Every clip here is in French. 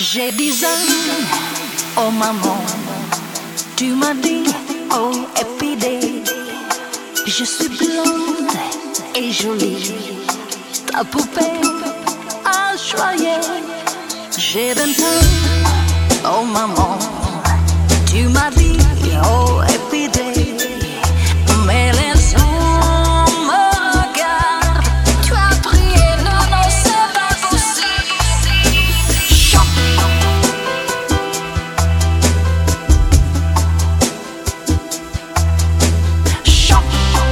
J'ai 10 ans, oh maman, tu m'as dit, oh épidée, je suis blonde et jolie, ta poupée a choyé. J'ai 20 ans, oh maman, tu m'as dit, oh épidée, mais les hommes me regardent, tu as prié, non, non, c'est pas possible. Choc. Choc.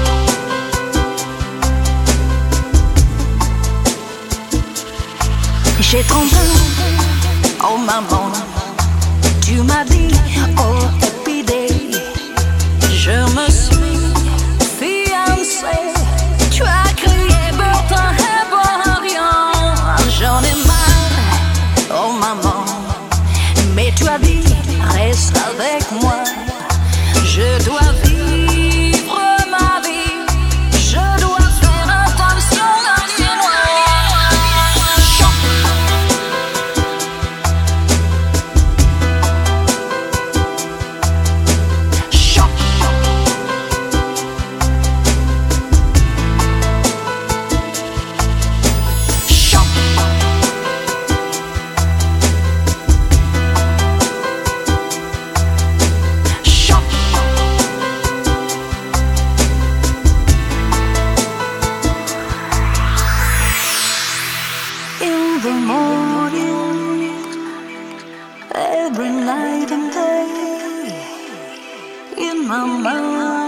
J'ai 30 ans, oh maman, tu m'as dit, oh épidée, je me suis fiancée. Tu as crié pourtant et pour rien. J'en ai marre, oh maman, mais tu as dit, reste avec moi. Je dois vivre ma vie, je dois faire attention à nuit noire. Choc. Choc. Choc. Choc. In the morning, every night and day, in my mind.